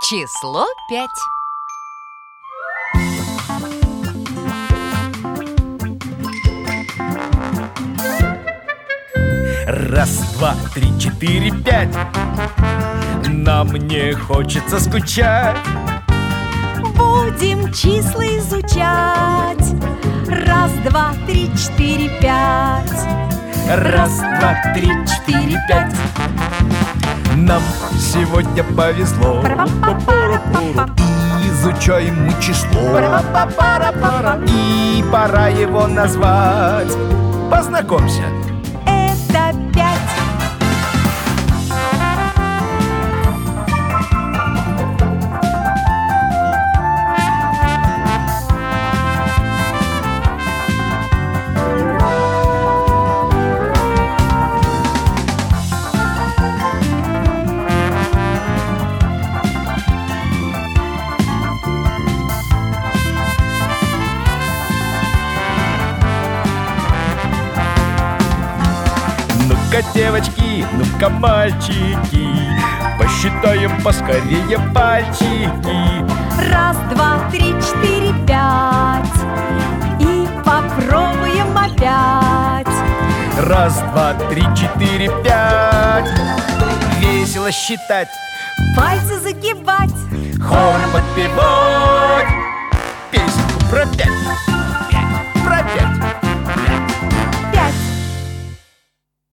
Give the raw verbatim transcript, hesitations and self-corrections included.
Число пять. Раз, два, три, четыре, пять. Нам не хочется скучать. Будем числа изучать. Раз, два, три, четыре, пять. Раз, два, три, четыре, пять. Нам сегодня повезло. Изучаем мы число. И пора его назвать. Познакомься. Это пять. Ну-ка, девочки, ну-ка, мальчики, посчитаем поскорее пальчики. Раз, два, три, четыре, пять. И попробуем опять. Раз, два, три, четыре, пять. Весело считать, Пальцы загибать. хором подпевать песенку про пять.